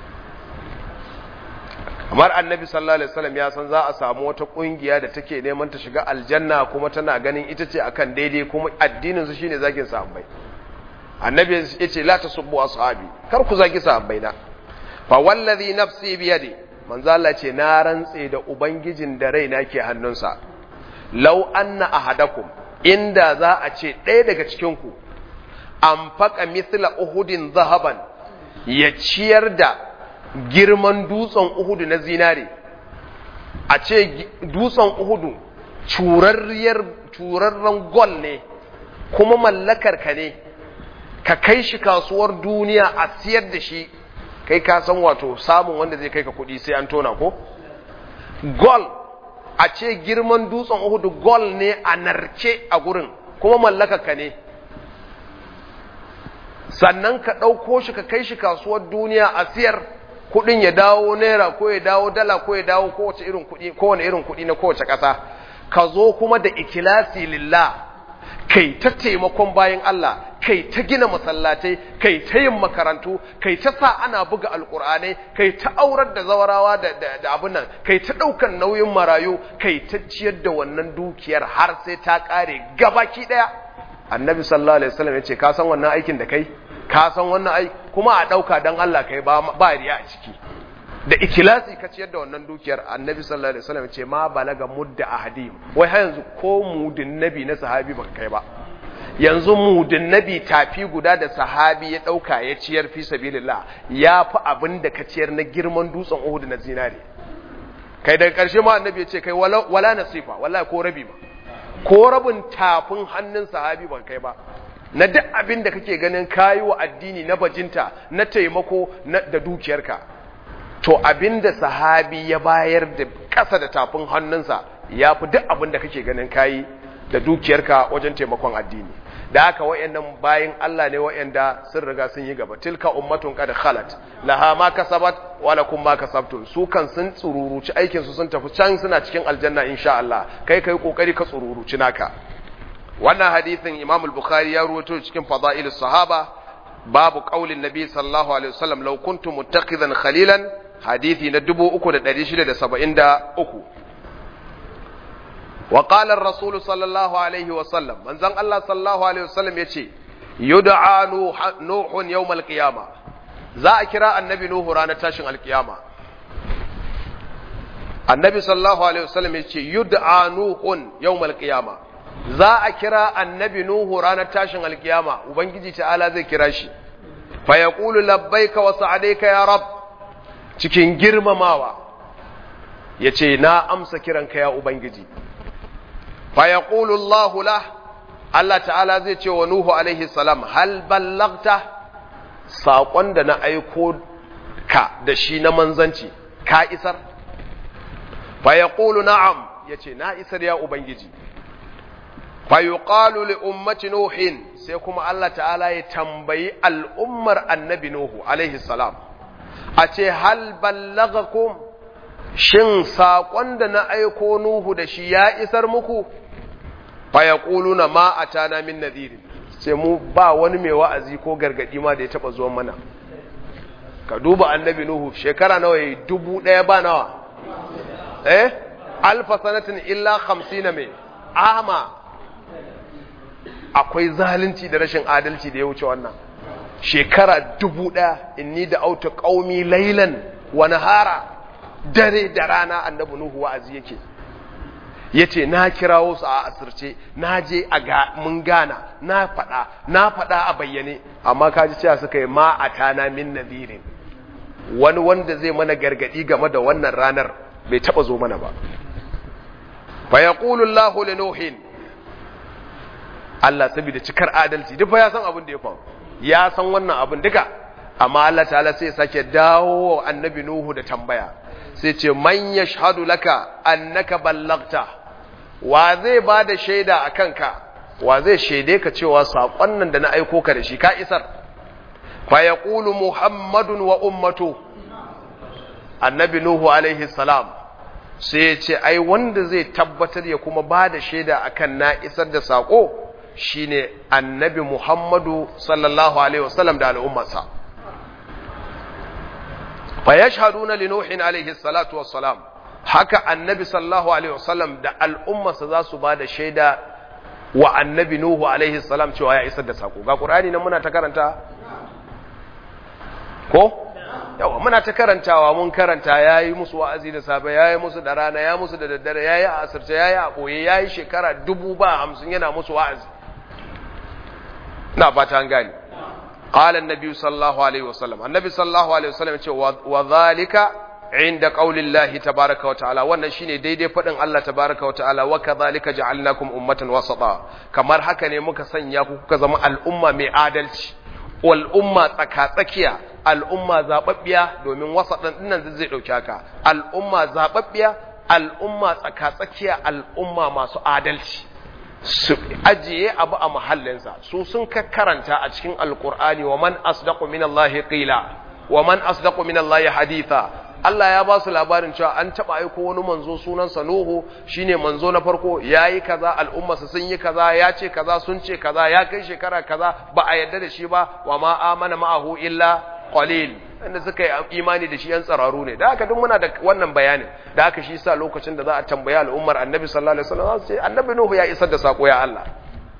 kamar annabi sallallahu alaihi wasallam ya san za a samu wata kungiya da take neman ta shiga aljanna kuma tana ganin ita ce akan daidai kuma addinin su shine zagin sahabbai annabi yace la tasubbu ashabi kar ku zagi sahabbai na fa wallazi nafsi bi yadi manzo Allah ce na rantse da ubangijin da raina ke hannunsa law anna ahadakum inda za a ce ɗaya daga cikin ku an faka mithla uhudin zahaban ya ciyar da girman dutsen uhudu na zinare a ce dutsen uhudu curarriyar curarren gol ne kuma mallakar ka ne ka kai shi kasuwar duniya a siyar da shi, kai ka san wato samun wanda zai kai ka kuɗi sai an tona ko? Gol a ce girman dutsen Uhudu gol ne a narce a gurin kuma mallakaka ne, sannan ka ɗauko shi ka kai shi kasuwar duniya a siyar, kuɗin ya dawo naira ko ya dawo dala ko ya dawo kowace irin kuɗi, kowane irin kuɗi na kowace ƙasa, ka zo kuma da ikilasi lillah, kai ta taimakon bayan Allah, kai ta gina masallatai, kai ta yin makarantu, kai ta sa ana buga alƙur'anai, kai ta aurar da zawarawa da, da, da abin nan, kai ta ɗaukan nauyin marayu, kai ta ciyar da wannan dukiyar har sai ta ƙare gabaki ɗaya. Annabi sallallahu alaihi wasallam ya ce ka san wannan aikin da kai, ka san wannan ai kuma a ɗauka don Allah kai ba, ba riya a ciki, da ikilasi ka ciyar da wannan dukiyar. Annabi sallallahu alaihi wasallam ya ce ma balaga mudda ahadim, wai har yanzu ko mudin nabi na sahabi baka kai ba. Yanzu mudin nabi tafi guda da sahabi ya dauka ya ciyar fi sabilillah ya fi abin da ka ciyar na girman dutsen Uhud na zinare. Kai daga karshe ma annabi ya ce kai wala, wala nasifa, wallahi ko rabi ba, ko rabin tafin hannun sahabi ban kai ba, na duk abin da kake ganin kayi wa addini na bajinta na taimako da dukiyarka. To abinda sahabi ya bayar da ƙasa da tafin hannunsa ya fi duk abin da kake ganin kayi da dukiyarka wajen taimakon addini. Da haka wayannan bayin Allah ne wayanda sun riga sun yi gaba. Tilka ummatun qad khalat laha ma kasabat wa lakum ma kasabtum. Su kan sun tsururuci aikin su sun tafi can suna cikin aljanna insha Allah. Kai kai kokari ka tsururuci naka. Wannan hadisin Imam al-Bukhari ya rawaito cikin Fadailus Sahaba, babu qaulin Nabi sallallahu alaihi wasallam law kuntum muttaqidan khalilan, hadisi na dubu uku da ɗari shida da saba'in da uku. Wa qala ar-rasul sallallahu alaihi wasallam, manzon Allah sallallahu alaihi wasallam yace yud'a nuhun yawm al-qiyama, za a kira annabi nuhu ranar tashin al-qiyama. Annabi sallallahu alaihi wasallam yace yud'a nuhun yawm al-qiyama, za a kira annabi nuhu ranar tashin al-qiyama. Ubangiji ta'ala zai kira shi, fa yaqulu labbaika wa sa'adaika ya rab, cikin girmamawa ya ce na amsa kiranka ya Ubangiji. Fa ya ƙulullahu lah, Allah ta'ala zai ce wa Nuhu alaihi salam, hal ballagta, saƙon da na aiko ka da shi na manzanci, ka isar? Fa ya ƙulu na'am, ya ce na isar ya Ubangiji. Fa yi ƙalu li ummati Nuhin, sai kuma Allah ta'ala ya tambayi al'ummar annabi Nuhu alaihi salam, a ce hal ballagakum, shin saƙon da na aiko Nuhu da shi ya isar muku? Fa yaquluna ma atana min nadhirin, sai mu ba wani mai wa'azi ko gargadi ma da ya taba zuwa mana. Ka duba annabi Nuhu shekara nawa yayi, dubu ɗaya ba nawa eh alfa sanatin illa hamsin mai ama. Akwai zalunci da rashin adalci da ya wuce wannan. Shekara dubu ɗaya, inni da auta ƙaumi lailan wa nahara, dare da rana annabi Nuhu wa'azi yake. Yace na kirawo su a asirce, na je a ga mun gana, na faɗa, na faɗa a bayyane, amma kaji cewa suka yi ma atana min nadhirin. Wani wanda zai mana gargadi game da wannan ranar bai taba zo mana ba. Fa yaqulu Allahu li Nuhin, Allah saboda cikar adalci duk fa ya san abin da ya faru, ya san wannan abin duka, amma Allah ta'ala sai ya sake dawo annabi Nuhu da tambaya, sai ce man yashhadu laka annaka ballagta, wa zai bada shaida akan ka, wa zai shaide ka cewa sakon nan da na aiko ka da shi ka isar? Fa yaqulu Muhammadun wa ummatu, annabi Nuhu alaihi salam sai ya ce ai wanda zai tabbatar ya kuma bada shaida akan na isar da sako shine annabi Muhammadu sallallahu alaihi wasallam da al'ummarsa. Fa yashhaduna li Nuhin alaihi salatu wassalam, haka annabi sallallahu alaihi wasallam da al'ummarsa za su bada shaida wa annabi Nuhu alaihi salam cewa ya isar da sako. Ga Qur'ani nan muna ta karanta ko yawa muna ta karantawa, mun karanta yayi musu wa'azi da safe, yayi musu da rana, yayi musu da daddare, yayi a asirce, yayi a boye, yayi shekara dubu ba hamsin yana musu wa'azi. Na fata an gani. Qala an-nabi sallallahu alaihi wasallam, annabi sallallahu alaihi wasallam ya ce wa zalika inda qaulillahi tabaaraka wa ta'ala, wannan shine daidai fadin Allah tabaaraka wa ta'ala, wa kadhalika ja'alnakum ummatan wasata, kamar haka ne muka sanya ku kuka zama al'umma mai adalci. wal umma tsakatsakiya al'umma zababbiya domin wasadan dinnan zai dauki haka al'umma zababbiya al'umma tsakatsakiya al'umma masu adalci su ajiye abu a mahallinsa su sun karanta a cikin alqur'ani wa man asdaqu minallahi qila wa man asdaqu minallahi haditha Allah ya ba su labarin cewa an taba aiko wani manzo sunansa Nuhu shine manzo na farko yayi kaza al'ummarsa sun yi kaza ya ce kaza sun ce kaza ya kai shekara kaza ba a yarda da shi ba wa ma amana ma'ahu illa qalil inda suka yi imani da shi yan tsararu ne da haka duk muna da wannan bayanin da haka shi yasa lokacin da za a tambaya al'ummar Annabi sallallahu alaihi wasallam sai Annabi Nuhu ya isar da sako ya Allah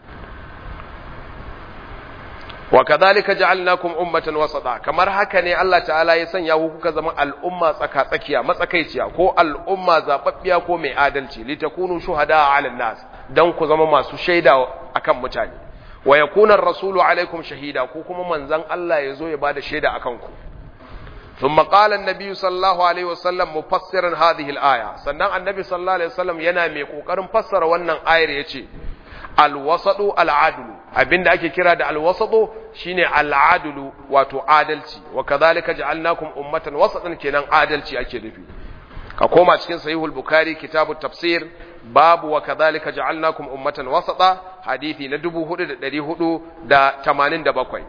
wa kadhalika ja'alnakum ummatan wasata kamar haka ne Allah ta'ala ya sanya ku kuka zama al'umma tsaka-tsakiya matsakaiciya ko al'umma zababbiya ko mai adalci litakunu shuhada 'ala an-nas dan ku zama masu shaida akan mutane wa yakuna ar-rasulu 'alaykum shahida ku kuma manzon Allah yazo ya bada shaida akan ku thumma qala an-nabiy sallallahu alaihi wasallam mufassiran hadhihi al-aya sannan annabi sallallahu alaihi wasallam yana mai kokarin fassara wannan ayar yace alwasadu al'adulu abinda ake kira da alwasadu shine al'adulu wato adalci wa kadhalika ja'alnakum ummatan wasatan kenan adalci ake nufi ka koma cikin sahihul bukhari kitabut tafsir babu wa kadhalika ja'alnakum ummatan wasata hadisi na dubu hudu da dari hudu da tamanin da bakwai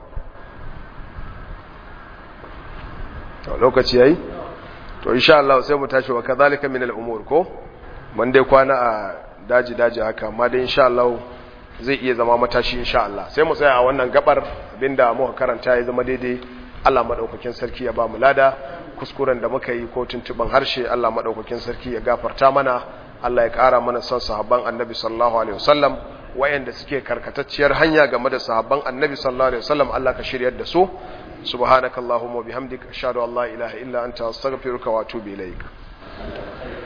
to lokaci yayi to insha Allah sai mu tashi wa kadhalika min al-umur ko mun dai kwana a daji daji haka amma dai insha Allah zai iya zama matashi insha Allah sai mu tsaya a wannan gabar abinda muka karanta ya zama daidai Allah madaukakin sarki ya ba mu lada kuskuren da muka yi ko tuntuban harshe Allah madaukakin sarki ya gafarta mana Allah ya kara mana son sahabban Annabi sallallahu alaihi wasallam wayanda suke karkatacciyar hanya game da sahabban Annabi sallallahu alaihi wasallam Allah ka shiryar da su subhanakallahumma bihamdika ashhadu an la ilaha illa anta astaghfiruka wa atubu ilaik